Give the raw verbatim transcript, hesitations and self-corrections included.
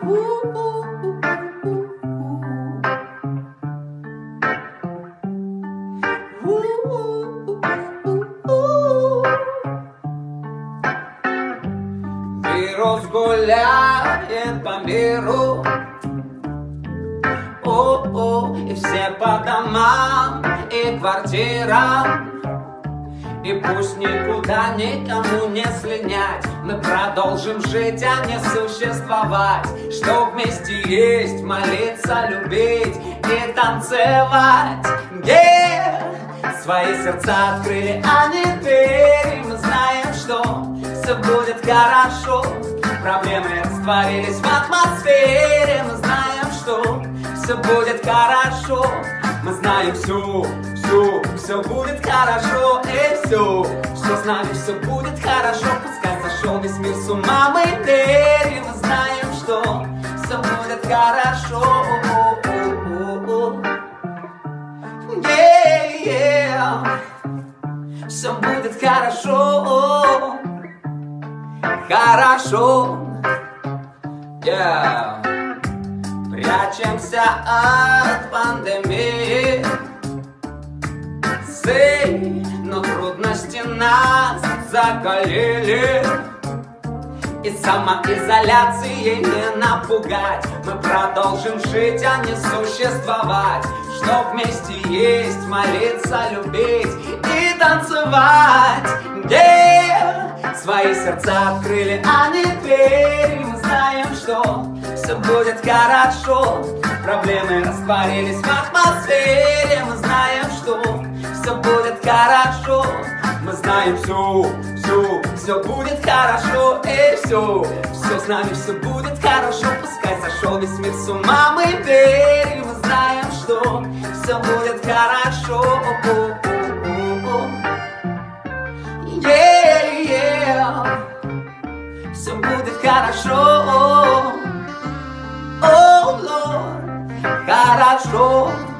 Вирус гуляет по миру, о-о, и все по домам и квартирам. И пусть никуда никому не слинять, мы продолжим жить, а не существовать. Что вместе есть, молиться, любить и танцевать. Где свои сердца открыли, а не двери. Мы знаем, что все будет хорошо. Проблемы растворились в атмосфере. Мы знаем, что все будет хорошо. Мы знаем всю, всю, все будет хорошо. И все, все знаем, все будет хорошо. Пускай сошел весь мир с ума, мы верим. Мы знаем, что все будет хорошо. Yeah, yeah. Все будет хорошо. Хорошо. Yeah. Прячемся от пандемии, Сэй, но трудности нас закалили. И самоизоляцией не напугать. Мы продолжим жить, а не существовать. Что вместе есть, молиться, любить и танцевать. Где свои сердца открыли, а не двери. Мы знаем, что все будет хорошо. Проблемы растворились в атмосфере. Мы знаем, что все будет хорошо. Мы знаем всю, всю, все будет хорошо. И все, все с нами, все будет хорошо. Пускай сошел весь мир с ума, мы верим. Мы знаем, что все будет хорошо. Yeah, yeah. Все будет хорошо. Oh, Lord, хорошо.